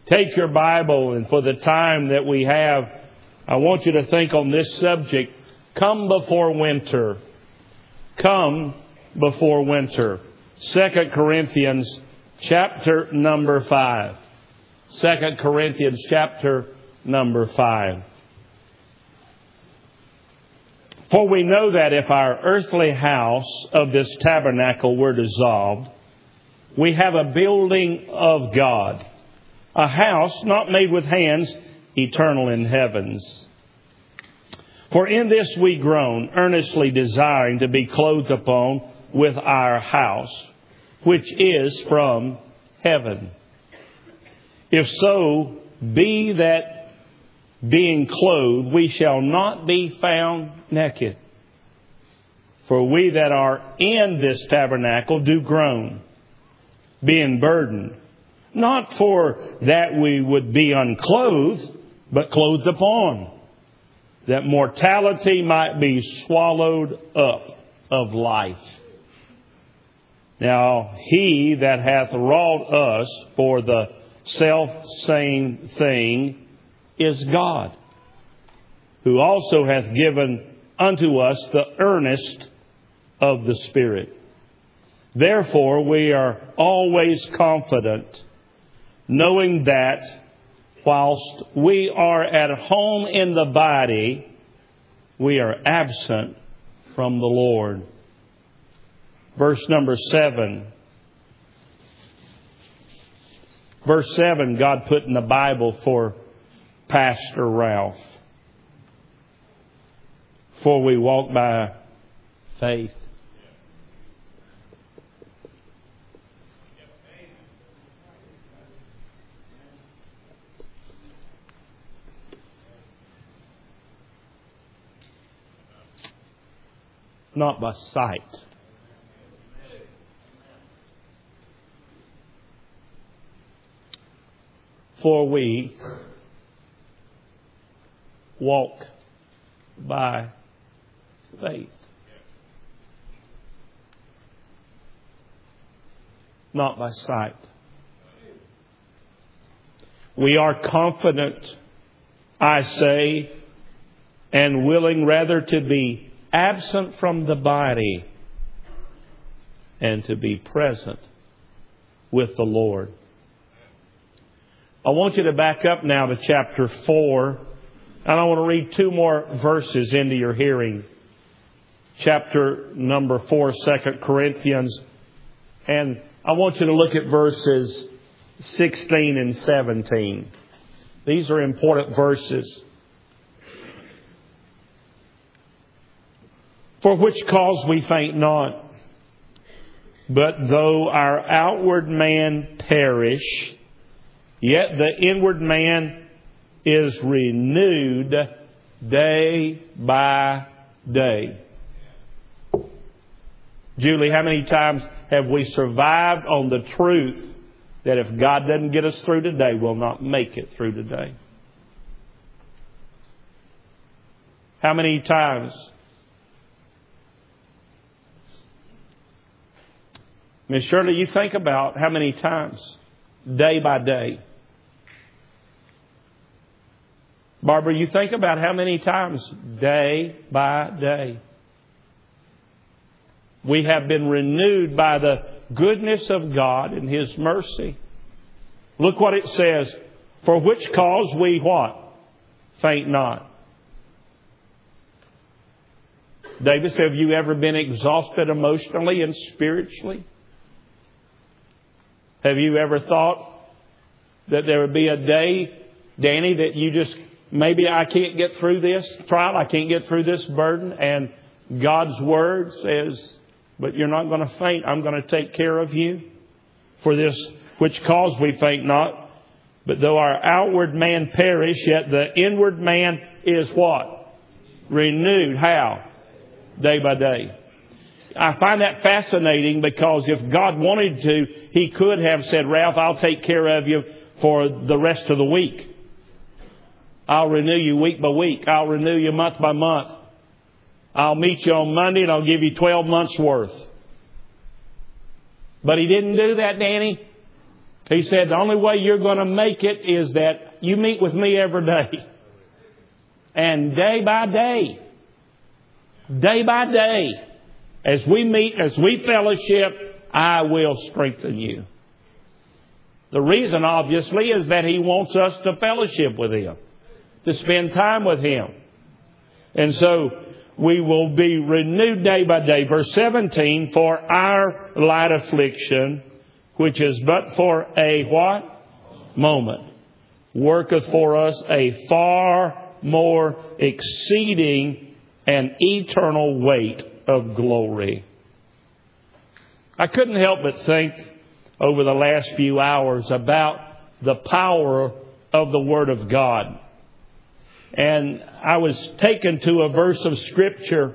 take your Bible, and for the time that we have, I want you to think on this subject. Come before winter. Come before winter. 2 Corinthians chapter number 5. 2 Corinthians chapter number 5. For we know that if our earthly house of this tabernacle were dissolved, we have a building of God, a house not made with hands, eternal in heavens. For in this we groan, earnestly desiring to be clothed upon with our house, which is from heaven. If so be that being clothed, we shall not be found naked. For we that are in this tabernacle do groan, being burdened, not for that we would be unclothed, but clothed upon, that mortality might be swallowed up of life. Now he that hath wrought us for the selfsame thing is God, who also hath given unto us the earnest of the Spirit. Therefore we are always confident, knowing that whilst we are at home in the body, we are absent from the Lord. Verse number 7. Verse 7, God put in the Bible for Pastor Ralph. For we walk by faith. Not by sight. For we walk by faith, not by sight. We are confident, I say, and willing rather to be absent from the body and to be present with the Lord. I want you to back up now to chapter 4. And I want to read 2 more verses into your hearing. Chapter number 4, 2 Corinthians. And I want you to look at verses 16 and 17. These are important verses. For which cause we faint not, but though our outward man perish, yet the inward man is renewed day by day. Julie, how many times have we survived on the truth that if God doesn't get us through today, we'll not make it through today? How many times? Miss Shirley, you think about how many times, day by day. Barbara, you think about how many times, day by day, we have been renewed by the goodness of God and His mercy. Look what it says. For which cause we what? Faint not. David said, have you ever been exhausted emotionally and spiritually? Have you ever thought that there would be a day, Danny, that you just, maybe I can't get through this trial, I can't get through this burden, and God's Word says, but you're not going to faint. I'm going to take care of you. For this which cause we faint not. But though our outward man perish, yet the inward man is what? Renewed. How? Day by day. I find that fascinating because if God wanted to, He could have said, Ralph, I'll take care of you for the rest of the week. I'll renew you week by week. I'll renew you month by month. I'll meet you on Monday and I'll give you 12 months worth. But He didn't do that, Danny. He said, the only way you're going to make it is that you meet with me every day. And day by day, as we meet, as we fellowship, I will strengthen you. The reason, obviously, is that He wants us to fellowship with Him, to spend time with Him. And so we will be renewed day by day. Verse 17, for our light affliction, which is but for a what? Moment, worketh for us a far more exceeding and eternal weight of glory. I couldn't help but think over the last few hours about the power of the Word of God. And I was taken to a verse of Scripture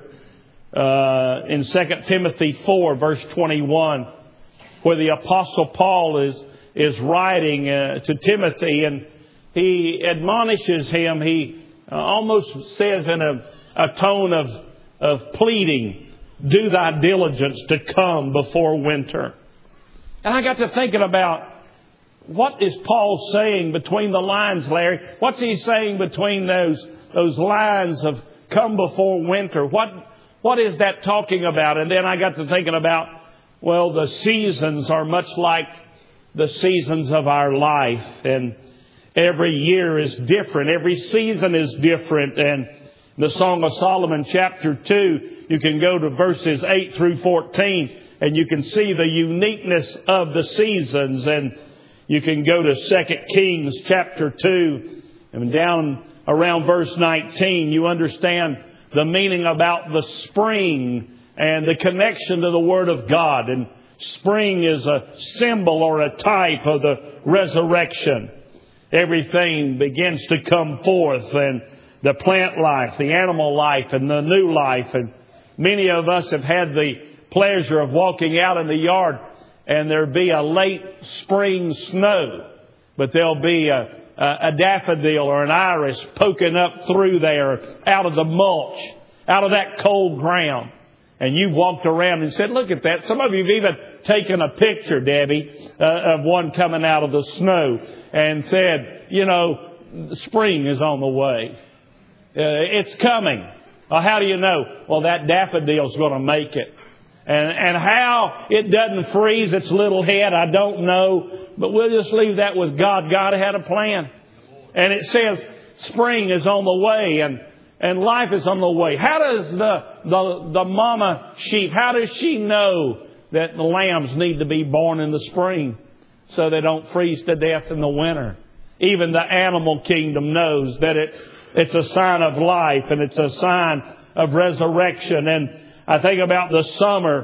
in 2 Timothy 4, verse 21, where the Apostle Paul is writing to Timothy, and he admonishes him. He almost says in a tone of pleading, do thy diligence to come before winter. And I got to thinking about, what is Paul saying between the lines, Larry? What's he saying between those lines of come before winter? What is that talking about? And then I got to thinking about, well, the seasons are much like the seasons of our life. And every year is different. Every season is different. And the Song of Solomon, chapter 2, you can go to verses 8 through 14, and you can see the uniqueness of the seasons. And you can go to 2 Kings, chapter 2, and down around verse 19, you understand the meaning about the spring and the connection to the Word of God. And spring is a symbol or a type of the resurrection. Everything begins to come forth, and the plant life, the animal life, and the new life. And many of us have had the pleasure of walking out in the yard, and there'll be a late spring snow, but there'll be a daffodil or an iris poking up through there, out of the mulch, out of that cold ground. And you've walked around and said, look at that. Some of you have even taken a picture, Debbie, of one coming out of the snow and said, you know, spring is on the way. It's coming. Well, how do you know? Well, that daffodil's going to make it. And how it doesn't freeze its little head, I don't know. But we'll just leave that with God. God had a plan. And it says spring is on the way, and life is on the way. How does the mama sheep, how does she know that the lambs need to be born in the spring so they don't freeze to death in the winter? Even the animal kingdom knows that it's a sign of life, and it's a sign of resurrection. And I think about the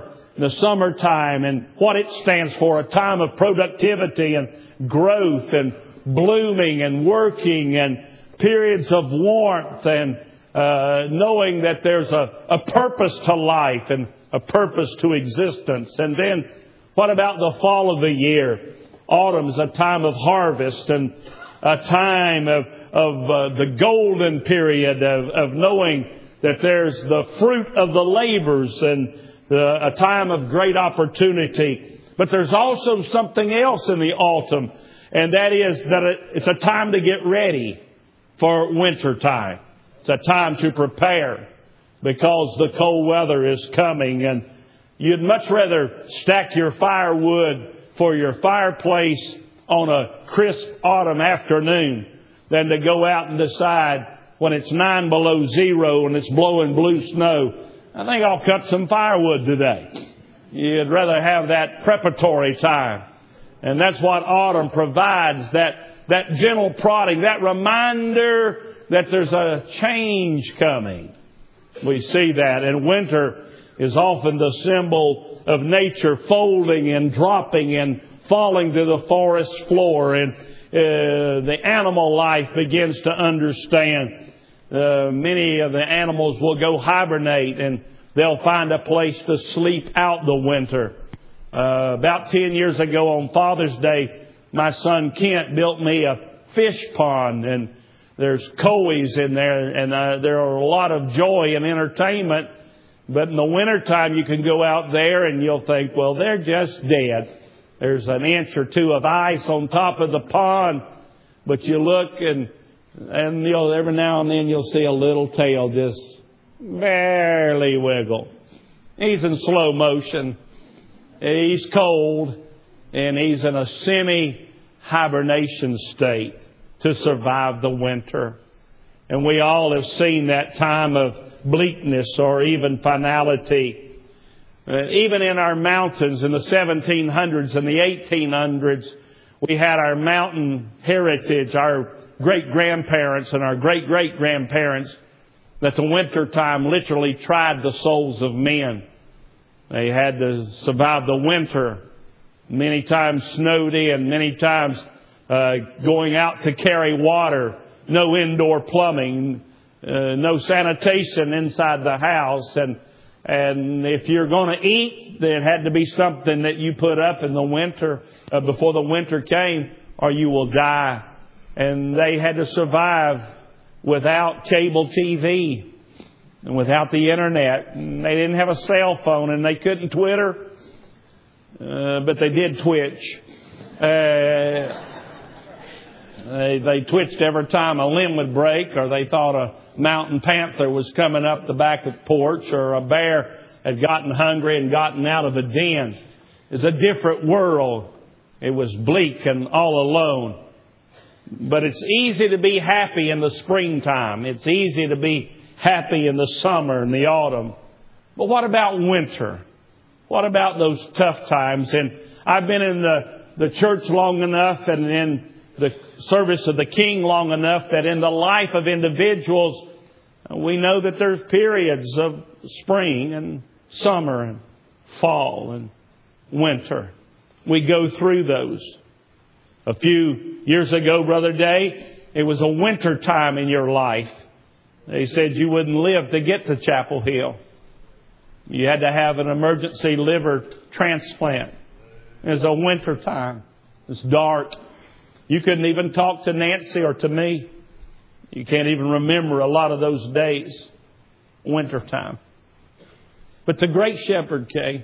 summertime, and what it stands for, a time of productivity and growth and blooming and working, and periods of warmth, and knowing that there's a purpose to life and a purpose to existence. And then what about the fall of the year? Autumn's a time of harvest, and a time of the golden period of knowing that there's the fruit of the labors, and a time of great opportunity. But there's also something else in the autumn, and that is that it's a time to get ready for winter time. It's a time to prepare, because the cold weather is coming, and you'd much rather stack your firewood for your fireplace on a crisp autumn afternoon than to go out and decide when it's 9 below zero and it's blowing blue snow, I think I'll cut some firewood today. You'd rather have that preparatory time. And that's what autumn provides, that gentle prodding, that reminder that there's a change coming. We see that. And winter is often the symbol of nature folding and dropping and falling to the forest floor. And the animal life begins to understand. Many of the animals will go hibernate, and they'll find a place to sleep out the winter. About 10 years ago on Father's Day, my son Kent built me a fish pond, and there's koi's in there, and there are a lot of joy and entertainment. But in the wintertime, you can go out there and you'll think, well, they're just dead. There's an inch or two of ice on top of the pond, but you look and every now and then you'll see a little tail just barely wiggle. He's in slow motion. He's cold, and he's in a semi-hibernation state to survive the winter. And we all have seen that time of bleakness or even finality. Even in our mountains in the 1700s and the 1800s, we had our mountain heritage, our great-grandparents and our great-great-grandparents, that the winter time literally tried the souls of men. They had to survive the winter, many times snowed in, many times going out to carry water, no indoor plumbing, no sanitation inside the house. And if you're going to eat, there had to be something that you put up in the winter before the winter came, or you will die. And they had to survive without cable TV and without the internet. And they didn't have a cell phone, and they couldn't Twitter, but they did Twitch. They twitched every time a limb would break, or they thought a mountain panther was coming up the back of the porch, or a bear had gotten hungry and gotten out of a den. It's a different world. It was bleak and all alone. But it's easy to be happy in the springtime. It's easy to be happy in the summer and the autumn. But what about winter? What about those tough times? And I've been in the church long enough and in the service of the King long enough that in the life of individuals, we know that there's periods of spring and summer and fall and winter. We go through those. A few years ago, Brother Day, it was a winter time in your life. They said you wouldn't live to get to Chapel Hill. You had to have an emergency liver transplant. It was a winter time. It's dark. You couldn't even talk to Nancy or to me. You can't even remember a lot of those days. Winter time. But the great shepherd came.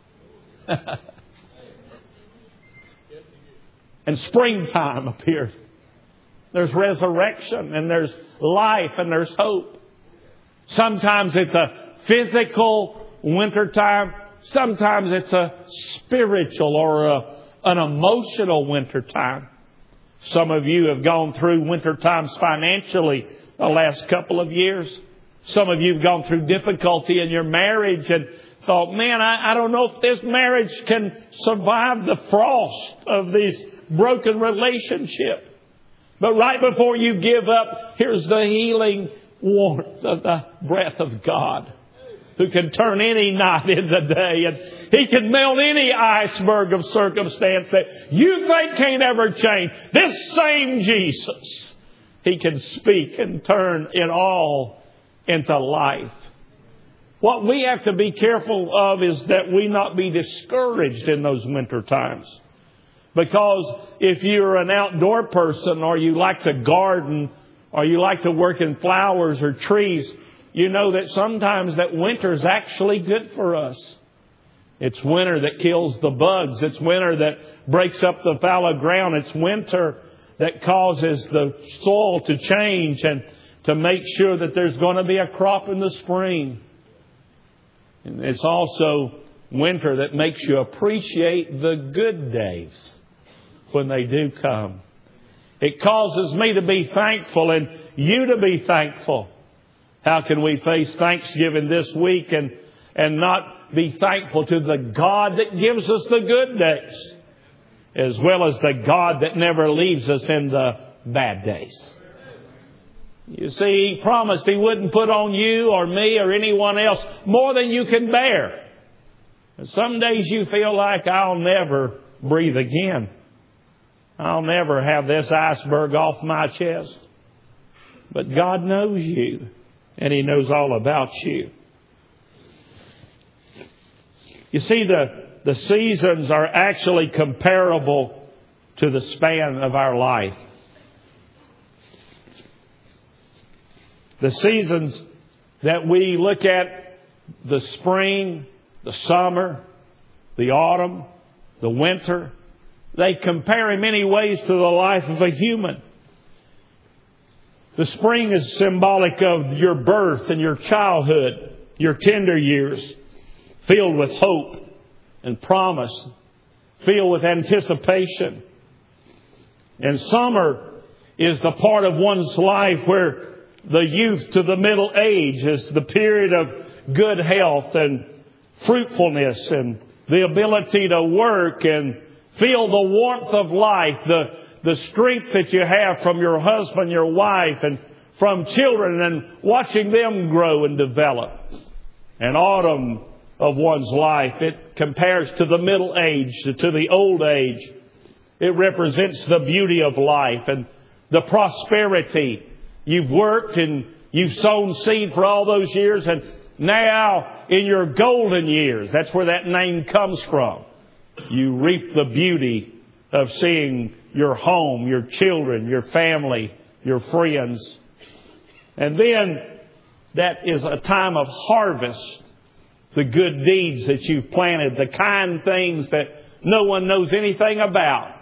And springtime appeared. There's resurrection and there's life and there's hope. Sometimes it's a physical winter time. Sometimes it's a spiritual or an emotional winter time. Some of you have gone through winter times financially the last couple of years. Some of you have gone through difficulty in your marriage and thought, man, I don't know if this marriage can survive the frost of this broken relationship. But right before you give up, here's the healing warmth of the breath of God, who can turn any night into day. And He can melt any iceberg of circumstance that you think can't ever change. This same Jesus, He can speak and turn it all into life. What we have to be careful of is that we not be discouraged in those winter times. Because if you're an outdoor person, or you like to garden, or you like to work in flowers or trees, you know that sometimes that winter is actually good for us. It's winter that kills the bugs. It's winter that breaks up the fallow ground. It's winter that causes the soil to change and to make sure that there's going to be a crop in the spring. And it's also winter that makes you appreciate the good days when they do come. It causes me to be thankful and you to be thankful. How can we face Thanksgiving this week and not be thankful to the God that gives us the good days, as well as the God that never leaves us in the bad days? You see, He promised He wouldn't put on you or me or anyone else more than you can bear. And some days you feel like, I'll never breathe again. I'll never have this iceberg off my chest. But God knows you, and He knows all about you. You see, the seasons are actually comparable to the span of our life. The seasons that we look at, the spring, the summer, the autumn, the winter, They compare in many ways to the life of a human. The spring is symbolic of your birth and your childhood, your tender years, filled with hope and promise, filled with anticipation. And summer is the part of one's life where the youth to the middle age is the period of good health and fruitfulness and the ability to work and feel the warmth of life, the strength that you have from your husband, your wife, and from children, and watching them grow and develop. And autumn of one's life, it compares to the middle age, to the old age. It represents the beauty of life and the prosperity. You've worked and you've sown seed for all those years, and now in your golden years, that's where that name comes from. You reap the beauty of seeing your home, your children, your family, your friends. And then that is a time of harvest. The good deeds that you've planted, the kind things that no one knows anything about.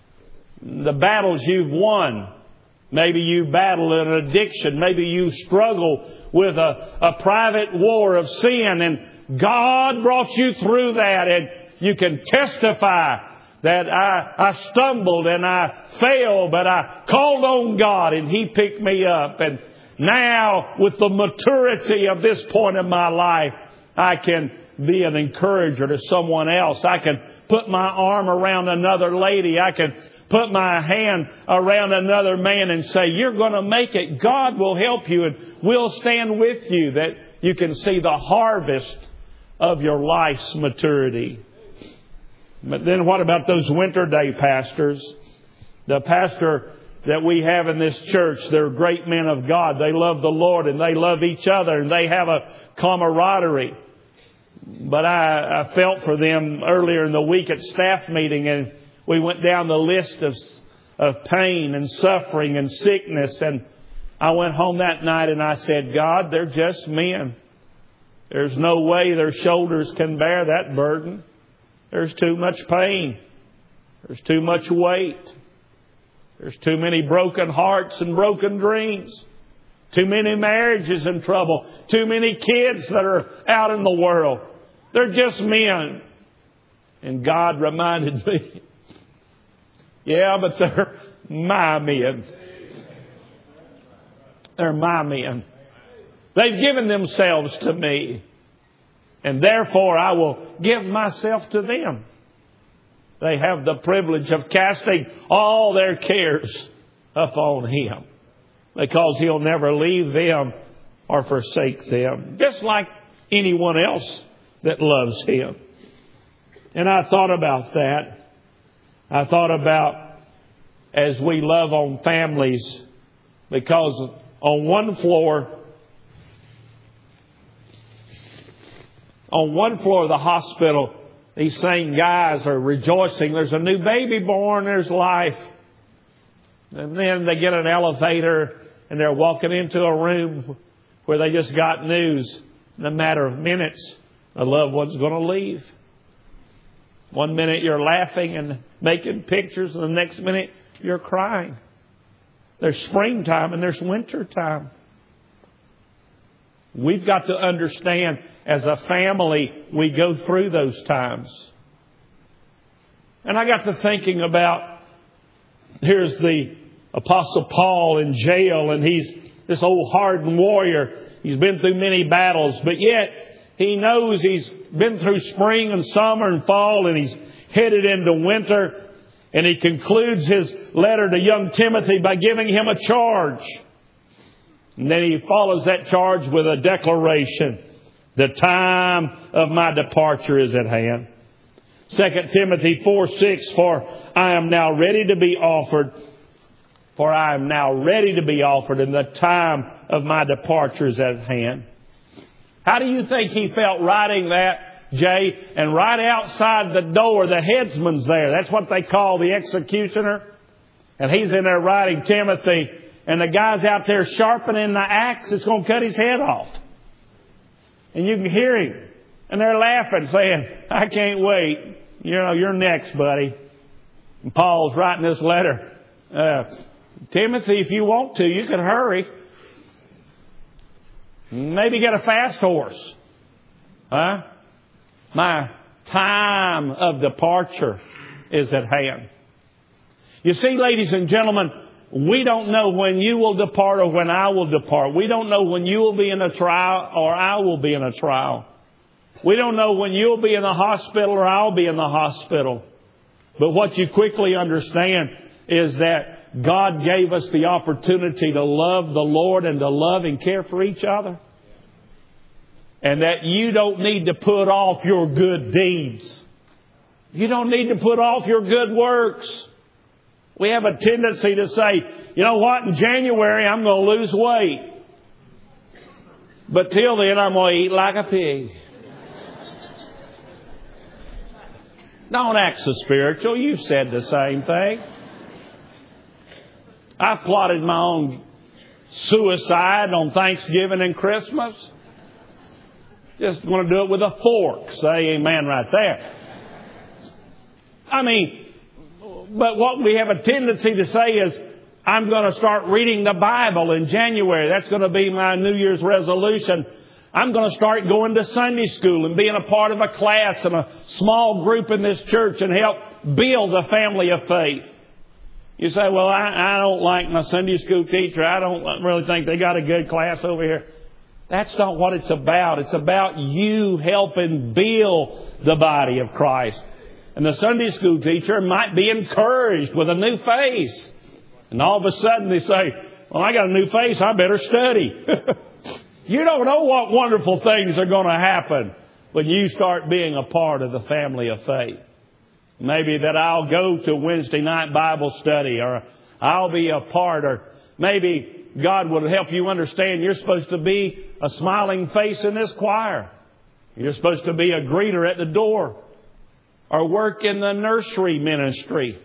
The battles you've won. Maybe you battle an addiction. Maybe you struggle with a private war of sin, and God brought you through that, and you can testify that I stumbled and I failed, but I called on God and He picked me up. And now, with the maturity of this point in my life, I can be an encourager to someone else. I can put my arm around another lady. I can put my hand around another man and say, you're going to make it. God will help you and we'll stand with you, that you can see the harvest of your life's maturity. But then what about those winter day pastors? The pastor that we have in this church, they're great men of God. They love the Lord and they love each other and they have a camaraderie. But I felt for them earlier in the week at staff meeting, and we went down the list of pain and suffering and sickness. And I went home that night and I said, God, they're just men. There's no way their shoulders can bear that burden. There's too much pain. There's too much weight. There's too many broken hearts and broken dreams. Too many marriages in trouble. Too many kids that are out in the world. They're just men. And God reminded me, yeah, but they're my men. They're my men. They've given themselves to me. And therefore I will give myself to them. They have the privilege of casting all their cares upon Him, because He'll never leave them or forsake them, just like anyone else that loves Him. And I thought about that. I thought about as we love on families, because on one floor of the hospital, these same guys are rejoicing. There's a new baby born. There's life. And then they get an elevator and they're walking into a room where they just got news. In a matter of minutes, the loved one's going to leave. One minute you're laughing and making pictures, and the next minute you're crying. There's springtime and there's wintertime. We've got to understand, as a family, we go through those times. And I got to thinking about, here's the Apostle Paul in jail, and he's this old hardened warrior. He's been through many battles, but yet he knows he's been through spring and summer and fall, and he's headed into winter. And he concludes his letter to young Timothy by giving him a charge. And then he follows that charge with a declaration. The time of my departure is at hand. 2 Timothy 4:6, for I am now ready to be offered. For I am now ready to be offered, and the time of my departure is at hand. How do you think he felt writing that, Jay? And right outside the door, the headsman's there. That's what they call the executioner. And he's in there writing Timothy. And the guy's out there sharpening the axe that's going to cut his head off. And you can hear him. And they're laughing, saying, I can't wait. You know, you're next, buddy. And Paul's writing this letter. Timothy, if you want to, you can hurry. Maybe get a fast horse. Huh? My time of departure is at hand. You see, ladies and gentlemen, we don't know when you will depart or when I will depart. We don't know when you will be in a trial or I will be in a trial. We don't know when you'll be in the hospital or I'll be in the hospital. But what you quickly understand is that God gave us the opportunity to love the Lord and to love and care for each other. And that you don't need to put off your good deeds. You don't need to put off your good works. We have a tendency to say, you know what, in January I'm going to lose weight. But till then I'm going to eat like a pig. Don't act so spiritual. You've said the same thing. I've plotted my own suicide on Thanksgiving and Christmas. Just going to do it with a fork. Say amen right there. I mean, but what we have a tendency to say is, I'm going to start reading the Bible in January. That's going to be my New Year's resolution. I'm going to start going to Sunday school and being a part of a class and a small group in this church and help build a family of faith. You say, well, I don't like my Sunday school teacher. I don't really think they got a good class over here. That's not what it's about. It's about you helping build the body of Christ. And the Sunday school teacher might be encouraged with a new face. And all of a sudden they say, well, I got a new face. I better study. You don't know what wonderful things are going to happen when you start being a part of the family of faith. Maybe that I'll go to Wednesday night Bible study, or I'll be a part, or maybe God will help you understand you're supposed to be a smiling face in this choir. You're supposed to be a greeter at the door, or work in the nursery ministry.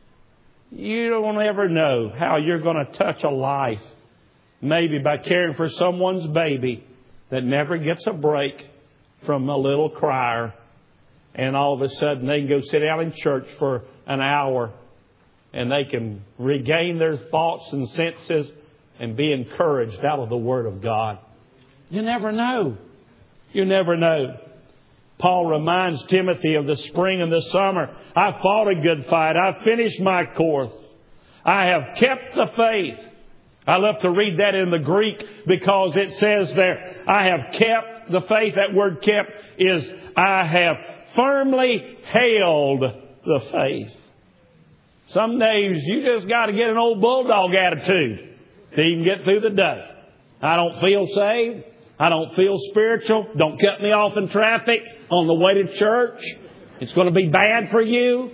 You don't ever know how you're going to touch a life. Maybe by caring for someone's baby that never gets a break from a little crier. And all of a sudden they can go sit down in church for an hour and they can regain their thoughts and senses and be encouraged out of the Word of God. You never know. You never know. Paul reminds Timothy of the spring and the summer. I fought a good fight. I finished my course. I have kept the faith. I love to read that in the Greek because it says there, I have kept the faith. That word kept is I have firmly held the faith. Some days you just got to get an old bulldog attitude to even get through the day. I don't feel saved. I don't feel spiritual. Don't cut me off in traffic on the way to church. It's going to be bad for you.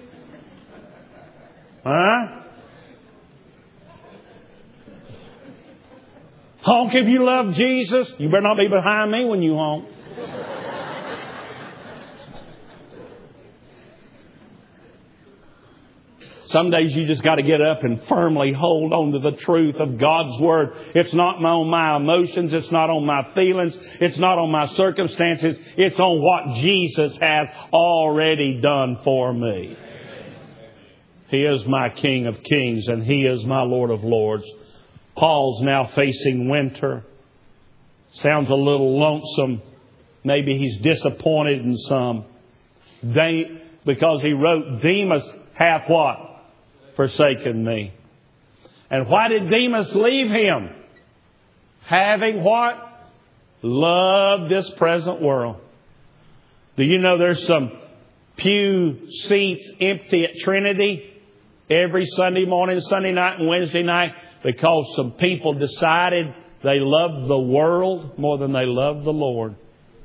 Huh? Honk if you love Jesus. You better not be behind me when you honk. Some days you just got to get up and firmly hold on to the truth of God's Word. It's not on my emotions. It's not on my feelings. It's not on my circumstances. It's on what Jesus has already done for me. He is my King of Kings and He is my Lord of Lords. Paul's now facing winter. Sounds a little lonesome. Maybe he's disappointed in some. Because he wrote, Demas hath what? Forsaken me. And why did Demas leave him? Having what? Loved this present world. Do you know there's some pew seats empty at Trinity every Sunday morning, Sunday night and Wednesday night? Because some people decided they loved the world more than they loved the Lord.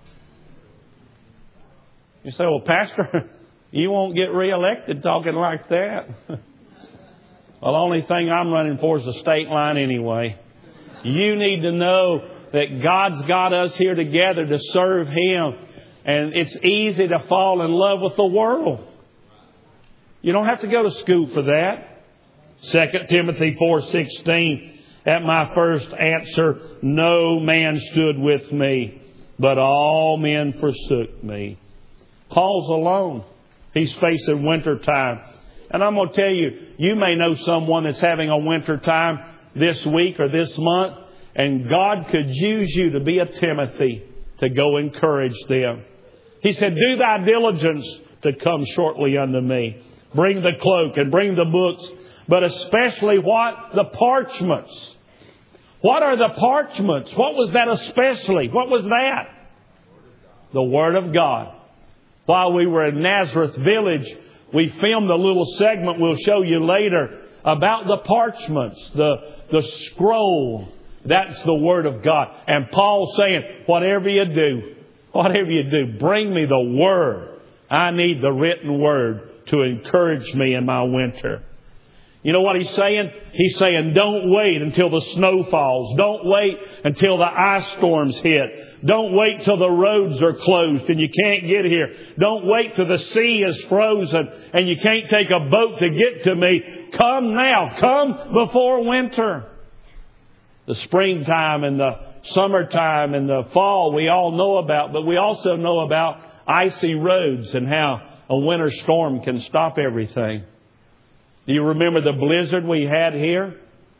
You say, well, Pastor, you won't get reelected talking like that. Well, the only thing I'm running for is the state line anyway. You need to know that God's got us here together to serve Him. And it's easy to fall in love with the world. You don't have to go to school for that. 2 Timothy 4:16, at my first answer, no man stood with me, but all men forsook me. Paul's alone. He's facing winter time. And I'm going to tell you, you may know someone that's having a winter time this week or this month, and God could use you to be a Timothy to go encourage them. He said, do thy diligence to come shortly unto me. Bring the cloak and bring the books, but especially what? The parchments. What are the parchments? What was that especially? What was that? The Word of God. While we were in Nazareth Village, we filmed a little segment we'll show you later about the parchments, the scroll. That's the Word of God. And Paul's saying, whatever you do, bring me the Word. I need the written Word to encourage me in my winter. You know what he's saying? He's saying, don't wait until the snow falls. Don't wait until the ice storms hit. Don't wait till the roads are closed and you can't get here. Don't wait till the sea is frozen and you can't take a boat to get to me. Come now. Come before winter. The springtime and the summertime and the fall we all know about, but we also know about icy roads and how a winter storm can stop everything. Do you remember the blizzard we had here?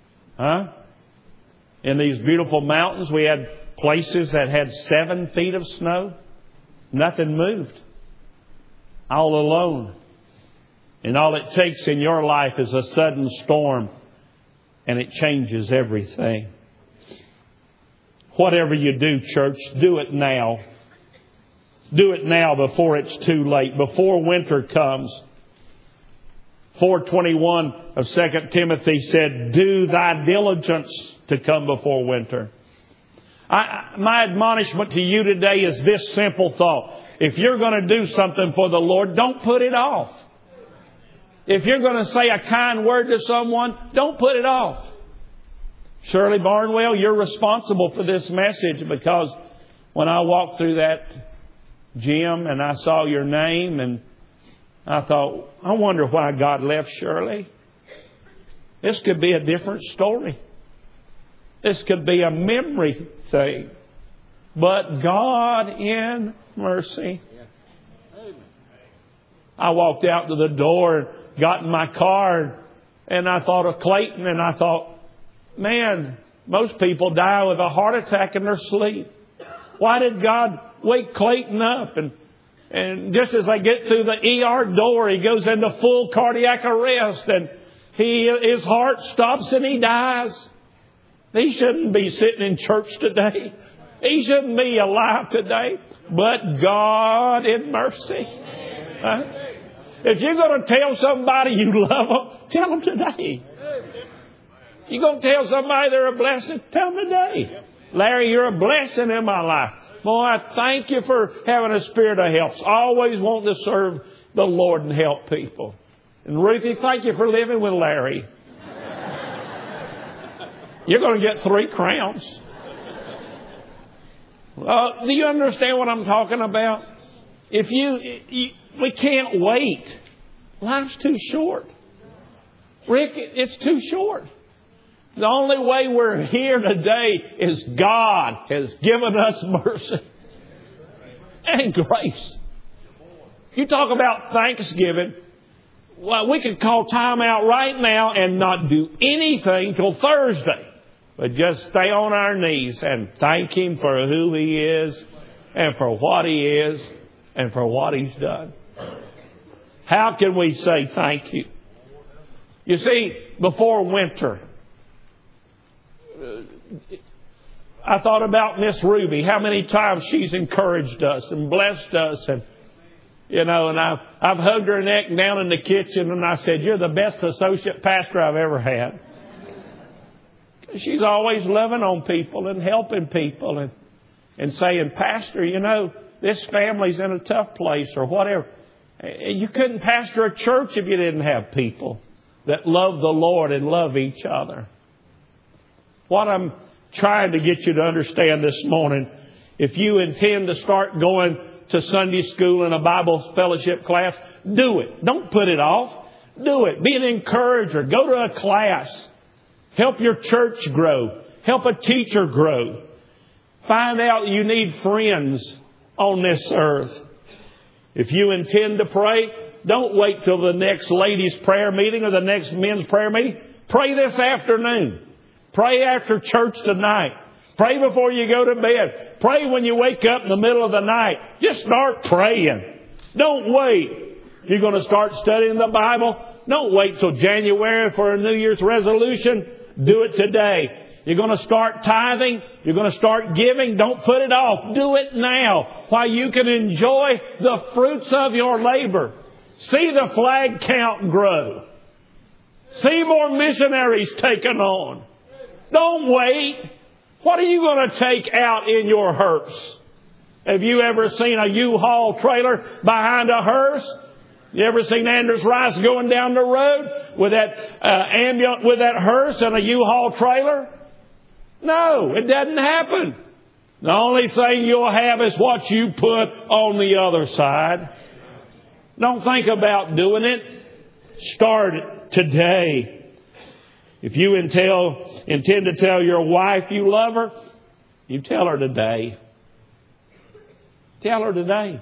In these beautiful mountains, we had places that had 7 feet of snow. Nothing moved. All alone. And all it takes in your life is a sudden storm, and it changes everything. Whatever you do, church, do it now. Do it now before it's too late, before winter comes. 4:21 of 2 Timothy said, do thy diligence to come before winter. My admonishment to you today is this simple thought. If you're going to do something for the Lord, don't put it off. If you're going to say a kind word to someone, don't put it off. Shirley Barnwell, you're responsible for this message, because when I walked through that gym and I saw your name, and I thought, I wonder why God left Shirley. This could be a different story. This could be a memory thing. But God in mercy. I walked out to the door and got in my car, and I thought of Clayton, and I thought, man, most people die with a heart attack in their sleep. Why did God wake Clayton up? And just as I get through the ER door, he goes into full cardiac arrest, and his heart stops and he dies. He shouldn't be sitting in church today. He shouldn't be alive today. But God in mercy. If you're going to tell somebody you love them, tell them today. You're going to tell somebody they're a blessing, tell them today. Larry, you're a blessing in my life. Boy, I thank you for having a spirit of help. I always want to serve the Lord and help people. And Ruthie, thank you for living with Larry. You're going to get 3 crowns. Do you understand what I'm talking about? We can't wait. Life's too short. Rick, it's too short. The only way we're here today is God has given us mercy and grace. You talk about Thanksgiving. Well, we could call time out right now and not do anything till Thursday. But just stay on our knees and thank Him for who He is and for what He is and for what He's done. How can we say thank you? You see, before winter, I thought about Miss Ruby, how many times she's encouraged us and blessed us. And, and I've hugged her neck down in the kitchen and I said, you're the best associate pastor I've ever had. She's always loving on people and helping people and saying, Pastor, this family's in a tough place or whatever. You couldn't pastor a church if you didn't have people that love the Lord and love each other. What I'm trying to get you to understand this morning, if you intend to start going to Sunday school and a Bible fellowship class, do it. Don't put it off. Do it. Be an encourager. Go to a class. Help your church grow. Help a teacher grow. Find out you need friends on this earth. If you intend to pray, Don't wait till the next ladies' prayer meeting or the next men's prayer meeting. Pray this afternoon. Pray after church tonight. Pray before you go to bed. Pray when you wake up in the middle of the night. Just start praying. Don't wait. If you're going to start studying the Bible, don't wait till January for a New Year's resolution. Do it today. You're going to start tithing. You're going to start giving. Don't put it off. Do it now while you can enjoy the fruits of your labor. See the flag count grow. See more missionaries taken on. Don't wait. What are you going to take out in your hearse? Have you ever seen a U-Haul trailer behind a hearse? You ever seen Anders Rice going down the road with that ambulance, with that hearse and a U-Haul trailer? No, it doesn't happen. The only thing you'll have is what you put on the other side. Don't think about doing it. Start it today. If you intend to tell your wife you love her, you tell her today. Tell her today.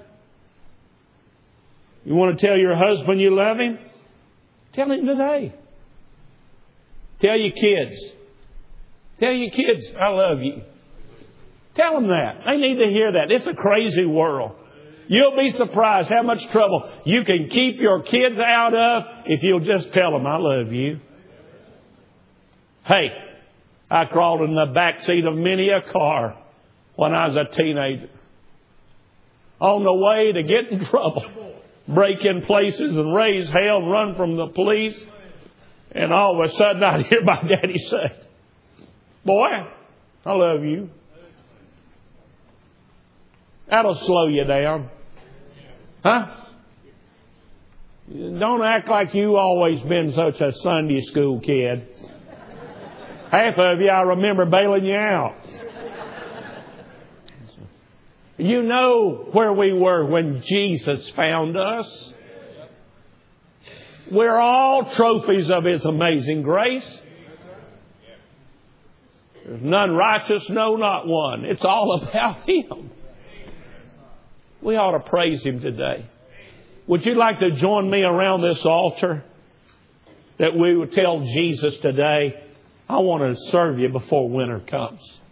You want to tell your husband you love him? Tell him today. Tell your kids. Tell your kids, I love you. Tell them that. They need to hear that. It's a crazy world. You'll be surprised how much trouble you can keep your kids out of if you'll just tell them, I love you. Hey, I crawled in the back seat of many a car when I was a teenager. On the way to get in trouble. Break in places and raise hell and run from the police. And all of a sudden I'd hear my daddy say, boy, I love you. That'll slow you down. Huh? Don't act like you always been such a Sunday school kid. Half of you, I remember bailing you out. You know where we were when Jesus found us. We're all trophies of His amazing grace. There's none righteous, no, not one. It's all about Him. We ought to praise Him today. Would you like to join me around this altar? That we would tell Jesus today, I want to serve you before winter comes.